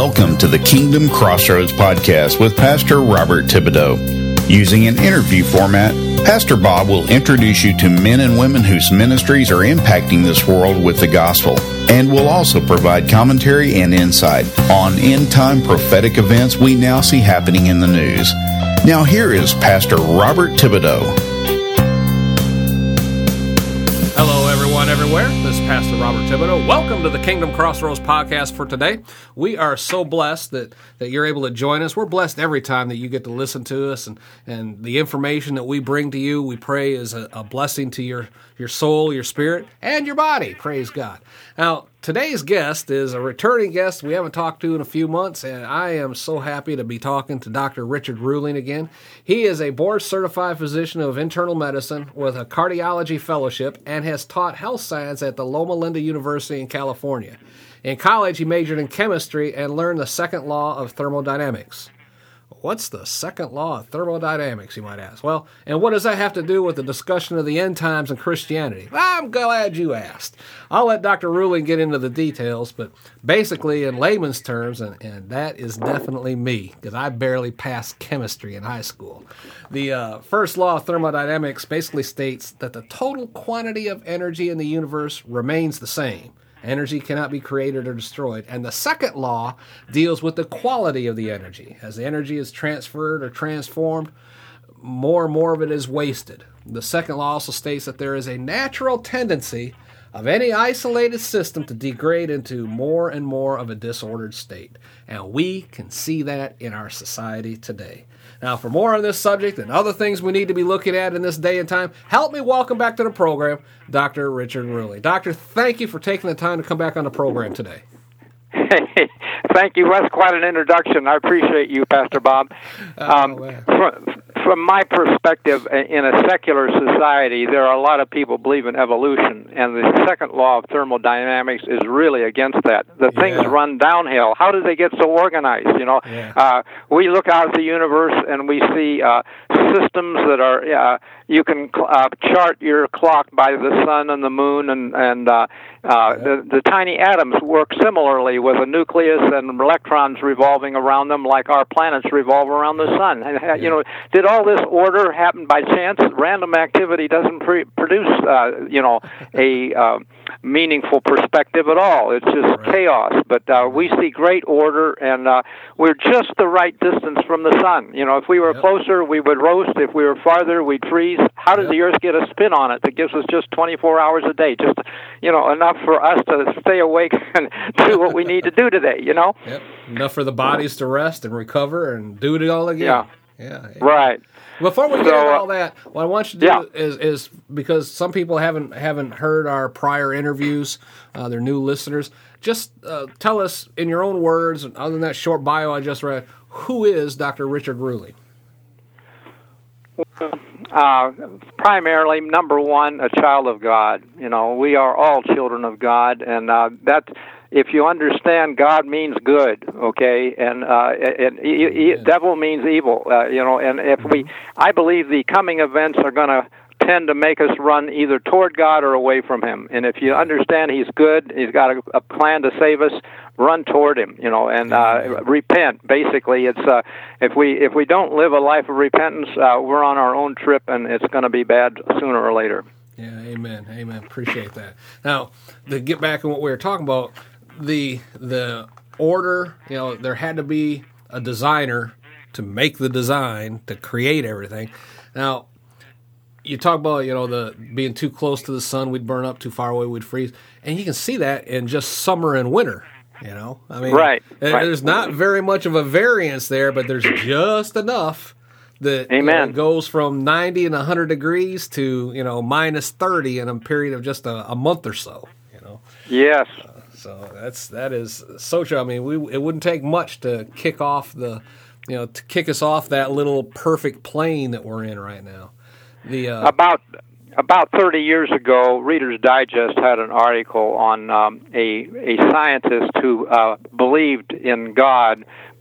Welcome to the Kingdom Crossroads podcast with Pastor Robert Thibodeau. Using an interview format, Pastor Bob will introduce you to men and women whose ministries are impacting this world with the gospel, and will also provide commentary and insight on end-time prophetic events we now see happening in the news. Now here is Pastor Robert Thibodeau. Everywhere. This is Pastor Robert Thibodeau. Welcome to the Kingdom Crossroads podcast for today. We are so blessed that you're able to join us. We're blessed every time that you get to listen to us, and the information that we bring to you, we pray is a blessing to your soul, your spirit, and your body. Praise God. Now, today's guest is a returning guest we haven't talked to in a few months, and I am so happy to be talking to Dr. Richard Ruling again. He is a board-certified physician of internal medicine with a cardiology fellowship and has taught health science at the Loma Linda University in California. In college, he majored in chemistry and learned the second law of thermodynamics. What's the second law of thermodynamics, you might ask? Well, and what does that have to do with the discussion of the end times and Christianity? I'm glad you asked. I'll let Dr. Ruling get into the details, but basically in layman's terms, and that is definitely me, because I barely passed chemistry in high school. The first law of thermodynamics basically states that the total quantity of energy in the universe remains the same. Energy cannot be created or destroyed. And the second law deals with the quality of the energy. As the energy is transferred or transformed, more and more of it is wasted. The second law also states that there is a natural tendency of any isolated system to degrade into more and more of a disordered state. And we can see that in our society today. Now, for more on this subject and other things we need to be looking at in this day and time, help me welcome back to the program, Dr. Richard Ruling. Doctor, thank you for taking the time to come back on the program today. Hey, thank you. That's quite an introduction. I appreciate you, Pastor Bob. From my perspective, in a secular society, there are a lot of people believe in evolution, and the second law of thermodynamics is really against that. The things run downhill. How do they get so organized? We look out at the universe and we see systems that are. You can chart your clock by the sun and the moon, and the tiny atoms work similarly with a nucleus and electrons revolving around them, like our planets revolve around the sun. And did all this order happen by chance? Random activity doesn't produce a meaningful perspective at all. It's just chaos. But we see great order, and we're just the right distance from the sun. If we were closer, we would roast. If we were farther, we'd freeze. How does the Earth get a spin on it that gives us just 24 hours a day? Just, enough for us to stay awake and do what we need to do today, Yep. Enough for the bodies to rest and recover and do it all again. Yeah. Right. Before we get into all that, what I want you to do is because some people haven't heard our prior interviews, they're new listeners, just tell us in your own words, other than that short bio I just read, who is Dr. Richard Ruling? Primarily, number one, a child of God. We are all children of God, and that, if you understand, God means good, okay, and devil means evil, and I believe the coming events are going to tend to make us run either toward God or away from Him. And if you understand He's good, He's got a plan to save us, run toward Him, and repent. Basically, it's if we don't live a life of repentance, we're on our own trip, and it's going to be bad sooner or later. Yeah, amen. Appreciate that. Now, to get back on what we were talking about, the order, there had to be a designer to make the design, to create everything. Now, you talk about, the being too close to the sun, we'd burn up; too far away, we'd freeze. And you can see that in just summer and winter, Right. There's not very much of a variance there, but there's just enough that goes from 90 and 100 degrees to, minus 30 in a period of just a month or so, Yes. So that is so true. It wouldn't take much to kick off to kick us off that little perfect plane that we're in right now. About 30 years ago, Reader's Digest had an article on a scientist who believed in God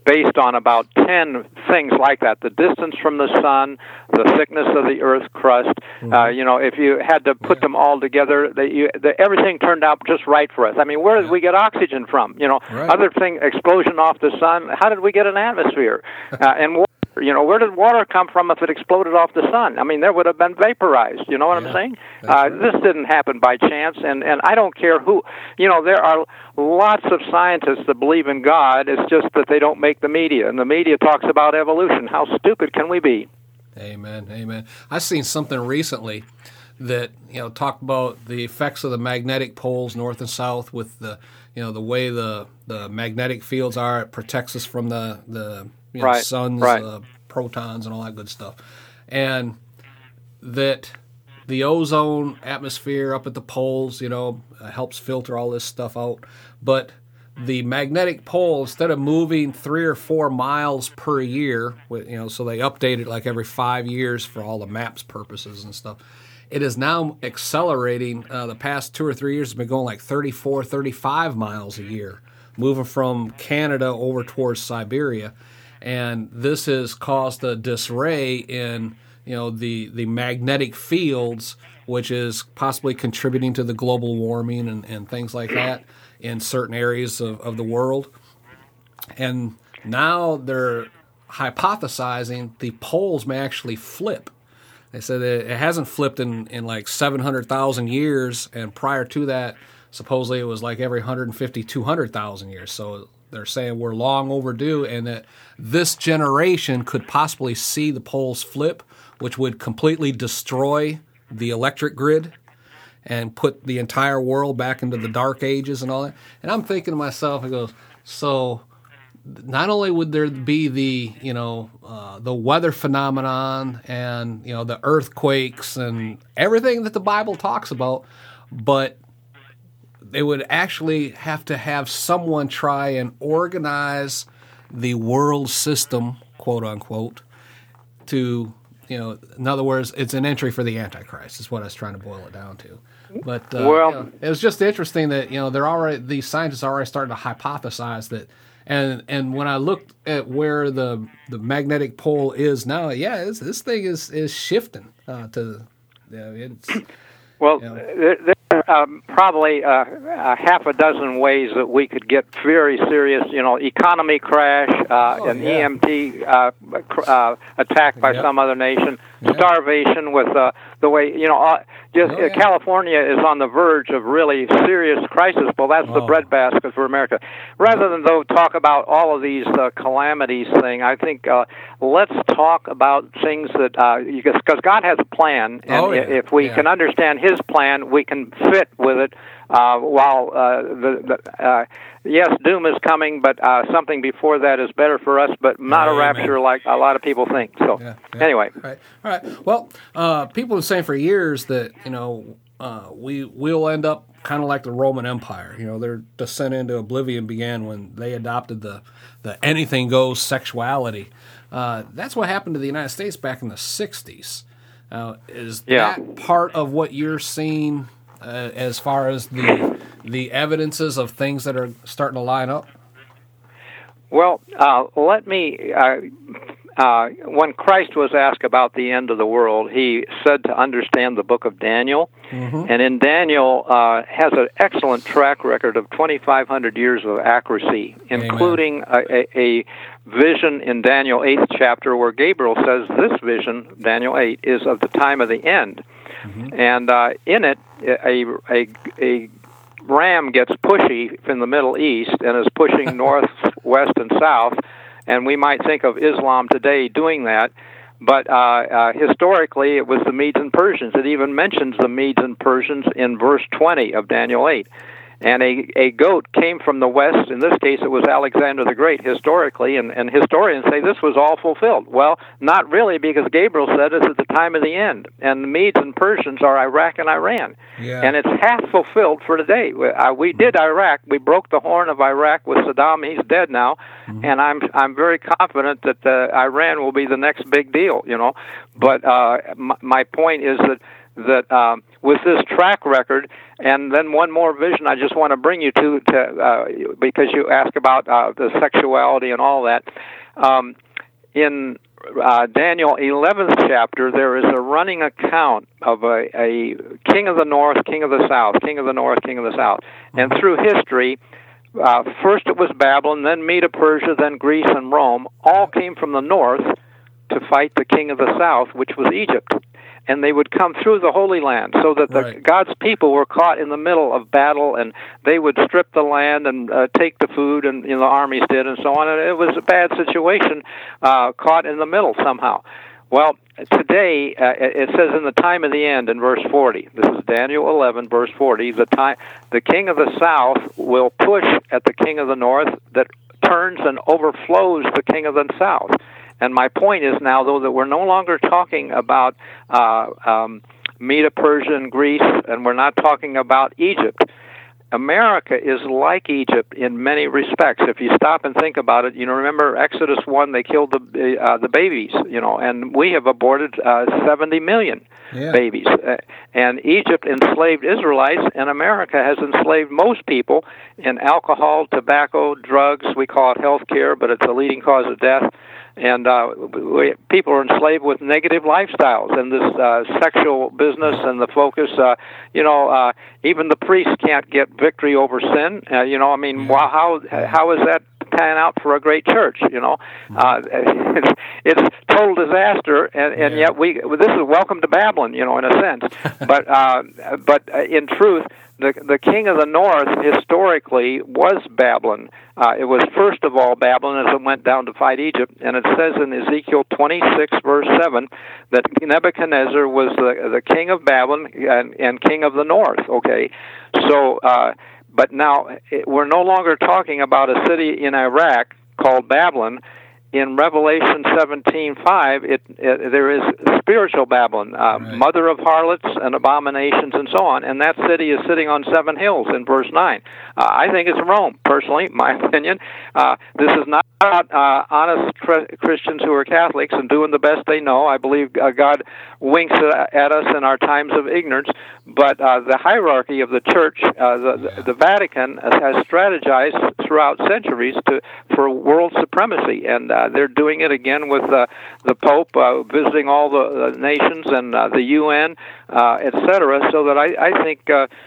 based on about 10 things like that: the distance from the sun, the thickness of the Earth's crust. If you had to put them all together, everything turned out just right for us. I mean, where did we get oxygen from? Other thing, explosion off the sun. How did we get an atmosphere? And water, where did water come from if it exploded off the sun? I mean, there would have been vaporized. You know what I'm saying? Right. This didn't happen by chance, and I don't care who. There are lots of scientists that believe in God. It's just that they don't make the media, and the media talks about evolution. How stupid can we be? Amen. I seen something recently that talked about the effects of the magnetic poles north and south with the the way the magnetic fields are. It protects us from the sun's protons and all that good stuff, and that the ozone atmosphere up at the poles helps filter all this stuff out. But the magnetic pole, instead of moving 3 or 4 miles per year, so they update it like every 5 years for all the maps purposes and stuff, it is now accelerating. The past 2 or 3 years, it's been going like 34, 35 miles a year, moving from Canada over towards Siberia. And this has caused a disarray in the magnetic fields, which is possibly contributing to the global warming and things like that in certain areas of the world. And now they're hypothesizing the poles may actually flip. They said that it hasn't flipped in like 700,000 years, and prior to that, supposedly it was like every 150, 200,000 years. So they're saying we're long overdue, and that this generation could possibly see the poles flip, which would completely destroy the electric grid and put the entire world back into the dark ages and all that. And I'm thinking to myself, it goes, so not only would there be the weather phenomenon and the earthquakes and everything that the Bible talks about, but they would actually have to have someone try and organize the world system, quote unquote, to in other words, it's an entry for the Antichrist is what I was trying to boil it down to. But it was just interesting that these scientists are already starting to hypothesize that. And when I looked at where the magnetic pole is now, this thing is shifting it's. Well, there are probably half a dozen ways that we could get very serious, economy crash, EMP attack by some other nation, starvation with the way, California is on the verge of really serious crisis. Well, that's the breadbasket for America. Rather than, though, talk about all of these calamities thing, I think let's talk about things that, because God has a plan, and if we can understand His plan, we can fit with it. While yes, doom is coming, but something before that is better for us, but not a rapture like a lot of people think. So, anyway. All right. Well, people have been saying for years that, we'll end up kind of like the Roman Empire. Their descent into oblivion began when they adopted the anything goes sexuality. That's what happened to the United States back in the 60s. Is that part of what you're seeing as far as the evidences of things that are starting to line up? Well, let me. When Christ was asked about the end of the world, He said to understand the book of Daniel, and in Daniel has an excellent track record of 2,500 years of accuracy, including a vision in Daniel 8th chapter where Gabriel says this vision, Daniel 8, is of the time of the end. And in it, a ram gets pushy in the Middle East and is pushing north, west, and south, and we might think of Islam today doing that, but historically it was the Medes and Persians. It even mentions the Medes and Persians in verse 20 of Daniel 8. And a goat came from the west. In this case, it was Alexander the Great, historically, and historians say this was all fulfilled. Well, not really, because Gabriel said it's at the time of the end. And the Medes and Persians are Iraq and Iran. And it's half fulfilled for today. We did Iraq. We broke the horn of Iraq with Saddam. He's dead now. And I'm very confident that Iran will be the next big deal, But my point is that with this track record. And then one more vision I just want to bring you to because you asked about the sexuality and all that. In Daniel 11th chapter, there is a running account of a king of the north, king of the south, king of the north, king of the south. And through history, first it was Babylon, then Medo Persia, then Greece and Rome, all came from the north to fight the king of the south, which was Egypt. And they would come through the Holy Land, so that God's people were caught in the middle of battle, and they would strip the land and take the food, and the armies did, and so on. And it was a bad situation, caught in the middle somehow. Well, today it says in the time of the end in verse 40. This is Daniel 11, verse 40. The king of the south will push at the king of the north, that turns and overflows the king of the south. And my point is now, though, that we're no longer talking about Medo Persia and Greece, and we're not talking about Egypt. America is like Egypt in many respects. If you stop and think about it, remember Exodus 1, they killed the babies, and we have aborted 70 million babies. And Egypt enslaved Israelites, and America has enslaved most people in alcohol, tobacco, drugs. We call it health care, but it's a leading cause of death. And people are enslaved with negative lifestyles and this sexual business and the focus. Even the priests can't get victory over sin. How is that pan out for a great church? It's total disaster, and yet this is welcome to Babylon, in a sense. But in truth, the king of the north historically was Babylon. It was first of all Babylon as it went down to fight Egypt, and it says in Ezekiel 26 verse 7 that Nebuchadnezzar was the king of Babylon and king of the north. Okay, so but now we're no longer talking about a city in Iraq called Babylon. In Revelation 17:5, there is spiritual Babylon, mother of harlots and abominations and so on, and that city is sitting on 7 hills in verse 9. I think it's Rome, personally, my opinion. This is not honest Christians who are Catholics and doing the best they know. I believe God winks at us in our times of ignorance, but the hierarchy of the Church, the Vatican, has strategized throughout centuries for world supremacy, and they're doing it again with the Pope visiting all the nations and the UN, etc. So that I think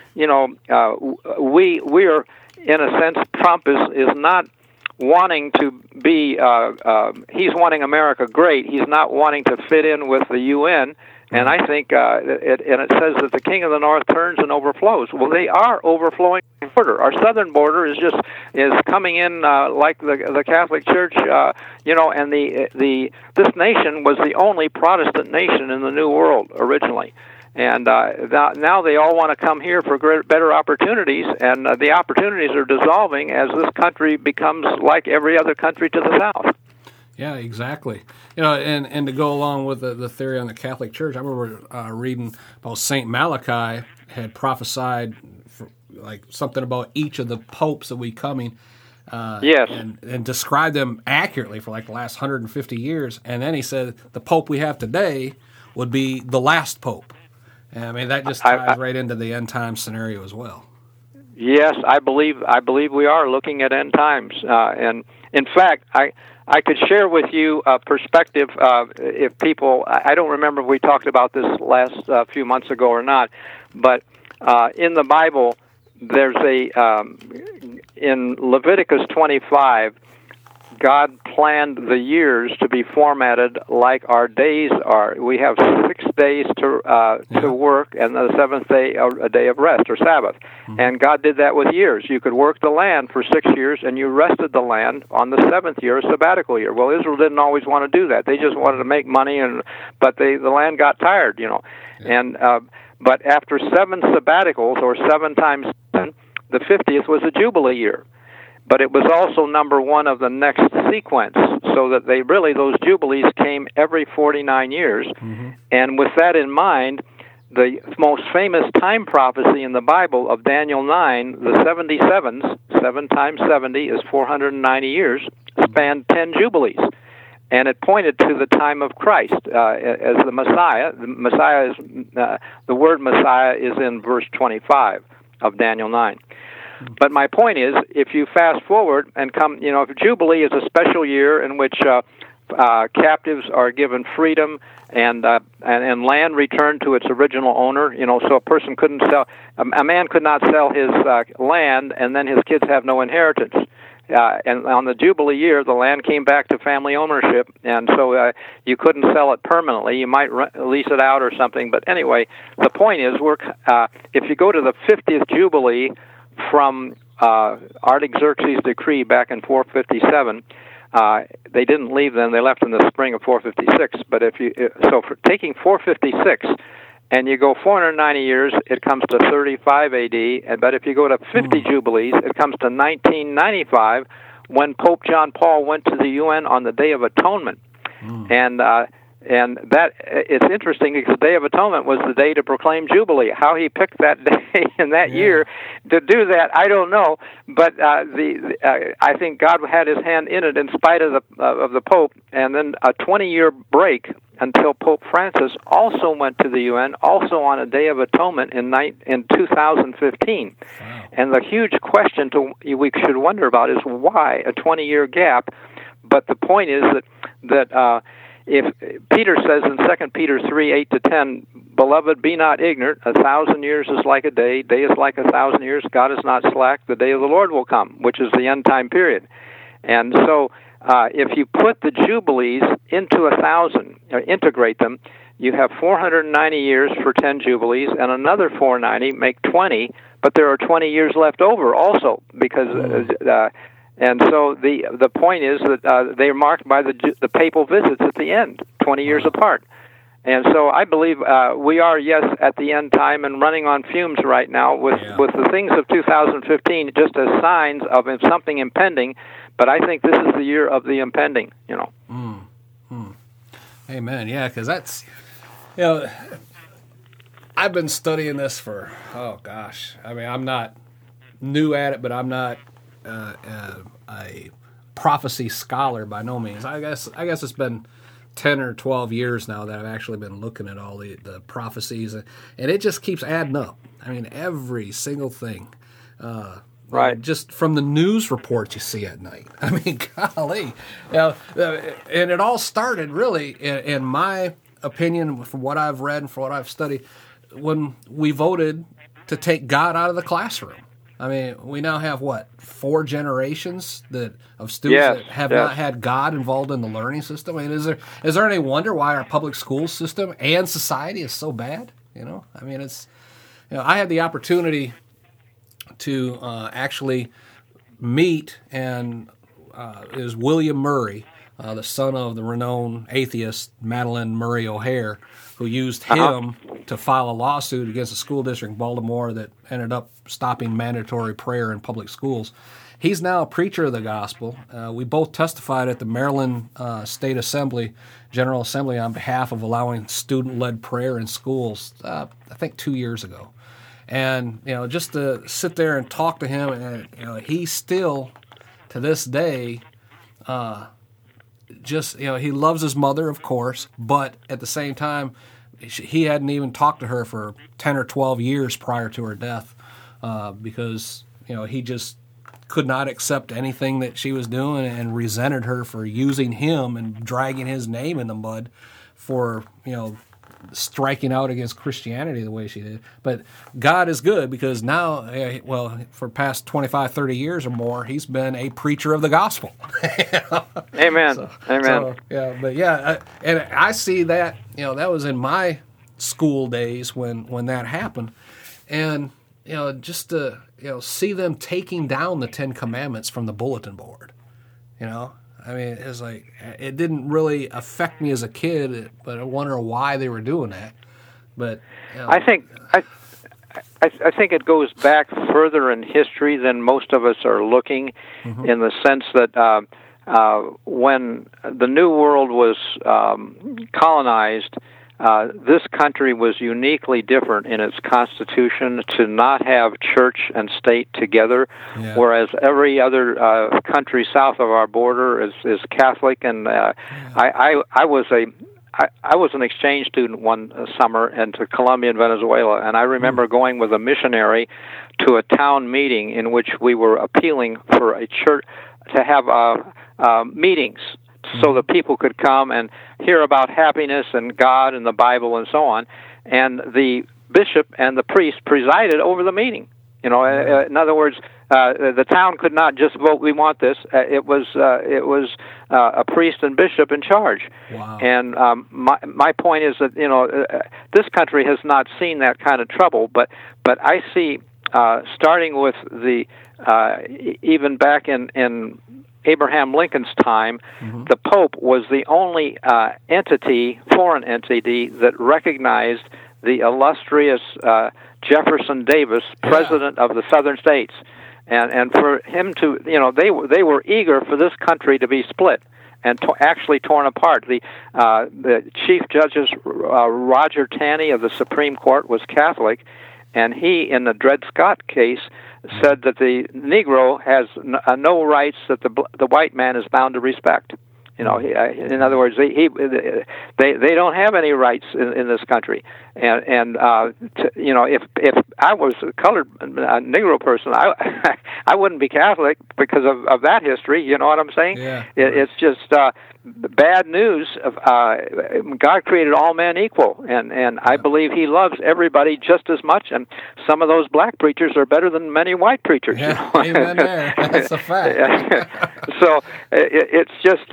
we are, in a sense, Trump is not wanting to be. He's wanting America great. He's not wanting to fit in with the UN. And I think, it says that the king of the north turns and overflows. Well, they are overflowing border. Our southern border is coming in like the Catholic Church, and this nation was the only Protestant nation in the New World originally. And now they all want to come here for better opportunities, and the opportunities are dissolving as this country becomes like every other country to the south. Yeah, exactly. And to go along with the theory on the Catholic Church, I remember reading about St. Malachi had prophesied something about each of the popes that we coming. Yes. And described them accurately for the last 150 years. And then he said the pope we have today would be the last pope. And, I mean, that just ties right into the end time scenario as well. Yes, I believe we are looking at end times. And in fact, I could share with you a perspective if people, I don't remember if we talked about this last few months ago or not, but in the Bible, there's in Leviticus 25, God planned the years to be formatted like our days are. We have 6 days to work, and the 7th day a day of rest or Sabbath. Mm-hmm. And God did that with years. You could work the land for 6 years, and you rested the land on the 7th year, a sabbatical year. Well, Israel didn't always want to do that. They just wanted to make money, but the land got tired, Yeah. And but after 7 sabbaticals, or 7 times 7, the 50th was a Jubilee year. But it was also number 1 of the next sequence, so that those Jubilees came every 49 years. Mm-hmm. And with that in mind, the most famous time prophecy in the Bible of Daniel 9, the 77s, 7 times 70 is 490 years, spanned 10 Jubilees. and it pointed to the time of Christ as the Messiah. The word Messiah is in verse 25 of Daniel 9. But my point is, if you fast forward and come, if Jubilee is a special year in which captives are given freedom and land returned to its original owner, so a person couldn't sell, a man could not sell his land and then his kids have no inheritance. And on the Jubilee year, the land came back to family ownership, and so you couldn't sell it permanently. You might lease it out or something. But anyway, the point is, if you go to the 50th Jubilee from Artaxerxes' decree back in 457, they didn't leave then; they left in the spring of 456. But for taking 456 and you go 490 years, it comes to 35 AD. But if you go to 50 Jubilees, it comes to 1995, when Pope John Paul went to the UN on the Day of Atonement. And that it's interesting because the Day of Atonement was the day to proclaim Jubilee. How he picked that day in that year to do that, I don't know. But I think God had His hand in it in spite of the Pope. And then a 20-year break until Pope Francis also went to the UN, also on a Day of Atonement in 2015. Wow. And the huge question we should wonder about is why a 20-year gap. But the point is that if Peter says in 2 Peter 3:8-10, "Beloved, be not ignorant. 1,000 years is like a day. Day is like 1,000 years. God is not slack. The day of the Lord will come," which is the end time period. And so, if you put the Jubilees into 1,000, or integrate them, you have 490 years for 10 Jubilees, and another 490 make 20. But there are 20 years left over also because. And so the point is that they are marked by the papal visits at the end, 20 years apart. And so I believe we are, yes, at the end time and running on fumes right now with the things of 2015 just as signs of something impending. But I think this is the year of the impending, Amen. Yeah, because that's, I've been studying this for, I'm not new at it, but I'm not a prophecy scholar by no means. I guess it's been 10 or 12 years now that I've actually been looking at all the prophecies, and it just keeps adding up. I mean, every single thing. Right. Just from the news reports you see at night. I mean, golly. And it all started, really, in my opinion, from what I've read and from what I've studied, when we voted to take God out of the classroom. I mean, we now have, 4 generations of students that have not had God involved in the learning system? I mean, is there any wonder why our public school system and society is so bad? I mean, it's, I had the opportunity to actually meet is William Murray, the son of the renowned atheist Madalyn Murray O'Hair, who used him to file a lawsuit against a school district in Baltimore that ended up stopping mandatory prayer in public schools. He's now a preacher of the gospel. We both testified at the Maryland State Assembly, General Assembly, on behalf of allowing student-led prayer in schools, I think 2 years ago. And, just to sit there and talk to him, and, he still, to this day, he loves his mother, of course, but at the same time, he hadn't even talked to her for 10 or 12 years prior to her death because, he just could not accept anything that she was doing and resented her for using him and dragging his name in the mud for, striking out against Christianity the way she did. But God is good because now, for past 25, 30 years or more, he's been a preacher of the gospel. Amen. Amen. And I see that, that was in my school days when that happened. And, just to, see them taking down the 10 Commandments from the bulletin board, I mean, it's like, it didn't really affect me as a kid, but I wonder why they were doing that. But I think it goes back further in history than most of us are looking, in the sense that when the New World was colonized, this country was uniquely different in its constitution to not have church and state together, whereas every other country south of our border is Catholic. And I was an exchange student one summer into Colombia and Venezuela, and I remember going with a missionary to a town meeting in which we were appealing for a church to have meetings so that people could come and hear about happiness and God and the Bible and so on. And the bishop and the priest presided over the meeting. In other words, the town could not just vote, we want this. It was a priest and bishop in charge. Wow. And my point is that this country has not seen that kind of trouble, but I see starting with the even back in Abraham Lincoln's time, the Pope was the only foreign entity that recognized the illustrious Jefferson Davis, president of the Southern States, and for him to, they were eager for this country to be split and actually torn apart. The Chief Justice Roger Taney of the Supreme Court was Catholic, and he, in the Dred Scott case, said that the Negro has no rights that the white man is bound to respect. In other words, they don't have any rights in this country. And if I was a colored Negro person, I wouldn't be Catholic because of that history. You know what I'm saying? Yeah. It's just bad news. God created all men equal, and I believe He loves everybody just as much. And some of those black preachers are better than many white preachers. Yeah, amen there. That's a fact. So it's just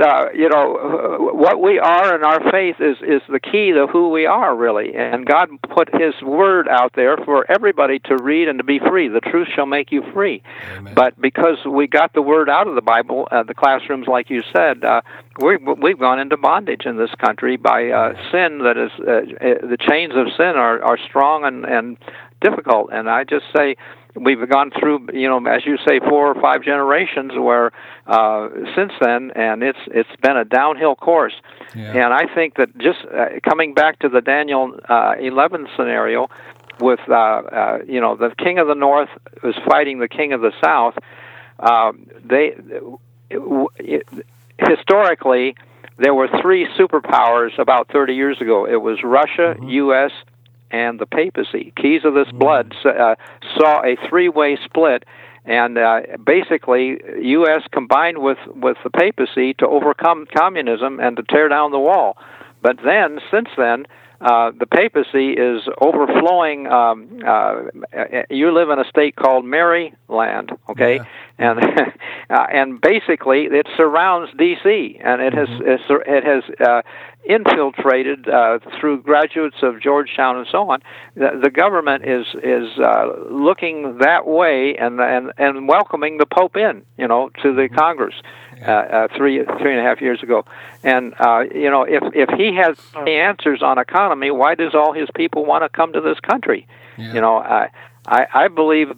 what we are and our faith is the key to who we are, really. And God put His word out there for everybody to read and to be free. The truth shall make you free. Amen. But because we got the word out of the Bible, the classrooms, like you said, we've gone into bondage in this country by sin. That is, the chains of sin are strong and difficult. And I just say, we've gone through, as you say, 4 or 5 generations where since then, and it's been a downhill course. Yeah. And I think that just coming back to the Daniel 11 scenario, with the king of the north was fighting the king of the south, historically there were 3 superpowers about 30 years ago. It was Russia, U.S., and the papacy. Keys of this blood saw a 3-way split, and basically U.S. combined with the papacy to overcome communism and to tear down the wall. But then, since then, the papacy is overflowing. You live in a state called Maryland, okay? Yeah. And basically it surrounds D.C. and it has infiltrated through graduates of Georgetown and so on. The government is looking that way and welcoming the Pope in, to the Congress. 3.5 years ago, and if he has the answers on economy, why does all his people want to come to this country? Yeah. I believe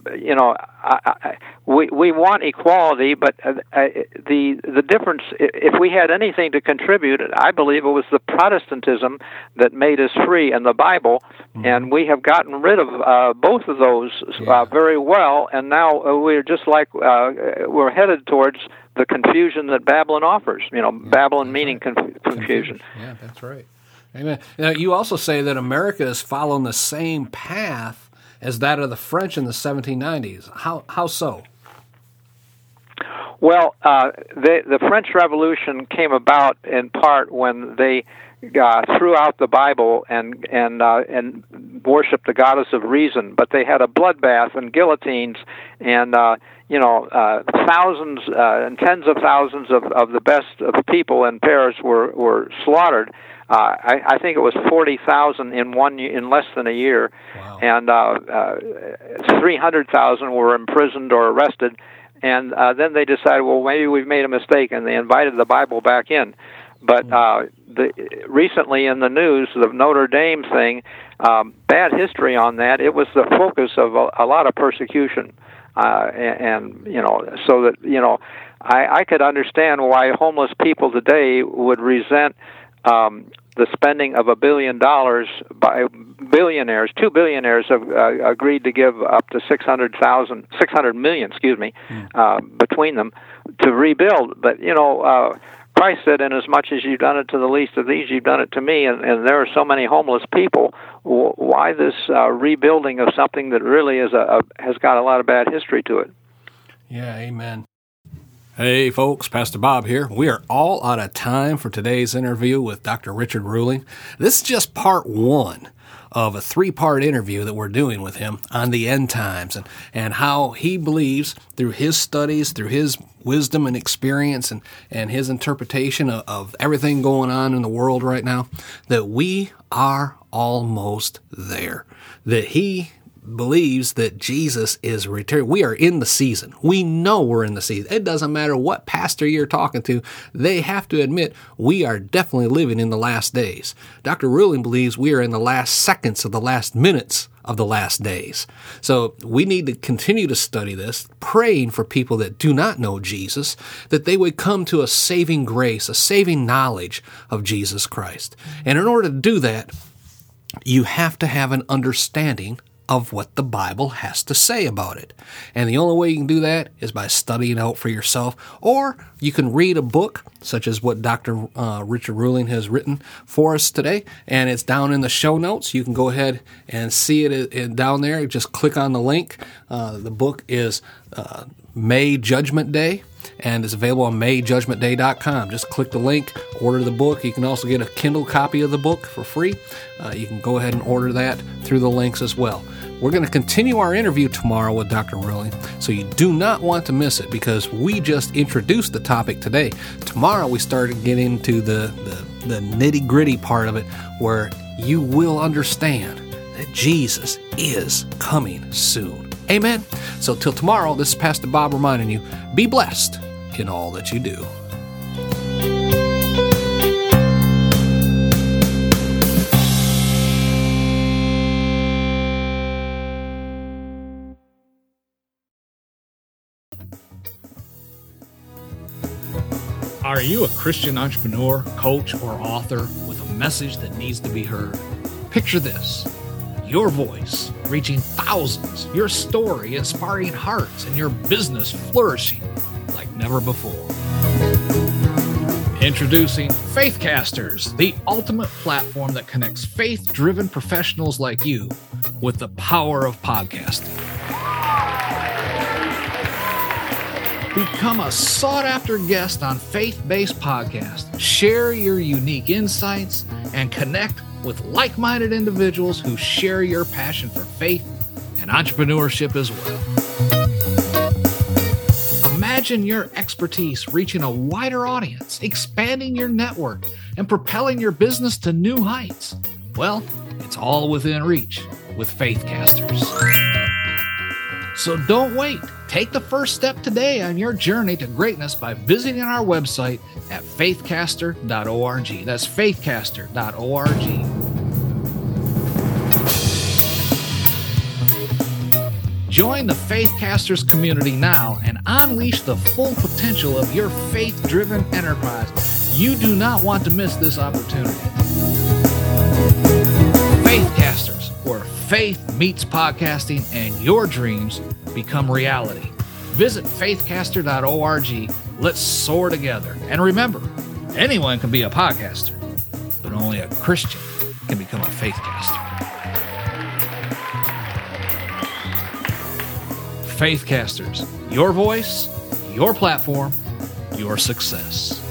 we want equality, but the difference, if we had anything to contribute, I believe it was the Protestantism that made us free and the Bible, and we have gotten rid of both of those very well, and now we're just like we're headed towards the confusion that Babylon offers. Babylon meaning confusion. Yeah, that's right. Amen. Now, you also say that America is following the same path as that of the French in the 1790s. How so? Well, the French Revolution came about in part when they threw out the Bible and worshipped the goddess of reason, but they had a bloodbath and guillotines and thousands and tens of thousands of the best of people in Paris were slaughtered. I think it was 40,000 in less than a year, wow. And 300,000 were imprisoned or arrested. And then they decided, well, maybe we've made a mistake, and they invited the Bible back in. But recently in the news, the Notre Dame thing, bad history on that. It was the focus of a lot of persecution, and so that I could understand why homeless people today would resent the spending of $1 billion by billionaires. 2 billionaires have agreed to give up to $600 million, between them to rebuild. But Christ said, "Inasmuch as you've done it to the least of these, you've done it to me." And there are so many homeless people. Why this rebuilding of something that really has got a lot of bad history to it? Yeah, amen. Hey folks, Pastor Bob here. We are all out of time for today's interview with Dr. Richard Ruling. This is just part one of a 3-part interview that we're doing with him on the end times and how he believes through his studies, through his wisdom and experience and his interpretation of everything going on in the world right now, that we are almost there. That he believes that Jesus is returning. We are in the season. We know we're in the season. It doesn't matter what pastor you're talking to. They have to admit we are definitely living in the last days. Dr. Ruling believes we are in the last seconds of the last minutes of the last days. So we need to continue to study this, praying for people that do not know Jesus, that they would come to a saving grace, a saving knowledge of Jesus Christ. And in order to do that, you have to have an understanding of what the Bible has to say about it. And the only way you can do that is by studying out for yourself, or you can read a book such as what Dr. Richard Ruling has written for us today, and it's down in the show notes. You can go ahead and see it down there. Just click on the link. The book is May Judgment Day, and it's available on mayjudgmentday.com. Just click the link, order the book. You can also get a Kindle copy of the book for free. You can go ahead and order that through the links as well. We're going to continue our interview tomorrow with Dr. Ruling, so you do not want to miss it because we just introduced the topic today. Tomorrow we started getting into the nitty-gritty part of it where you will understand that Jesus is coming soon. Amen. So till tomorrow, this is Pastor Bob reminding you, be blessed in all that you do. Are you a Christian entrepreneur, coach, or author with a message that needs to be heard? Picture this. Your voice reaching thousands, your story inspiring hearts, and your business flourishing like never before. Introducing Faithcasters, the ultimate platform that connects faith-driven professionals like you with the power of podcasting. Become a sought-after guest on faith-based podcasts. Share your unique insights and connect with like-minded individuals who share your passion for faith and entrepreneurship as well. Imagine your expertise reaching a wider audience, expanding your network, and propelling your business to new heights. Well, it's all within reach with Faithcasters. So don't wait. Take the first step today on your journey to greatness by visiting our website at faithcaster.org. That's faithcaster.org. Join the Faithcasters community now and unleash the full potential of your faith-driven enterprise. You do not want to miss this opportunity. Faithcasters, where faith meets podcasting and your dreams become reality. Visit faithcaster.org. Let's soar together. And remember, anyone can be a podcaster, but only a Christian can become a faithcaster. Faithcasters, your voice, your platform, your success.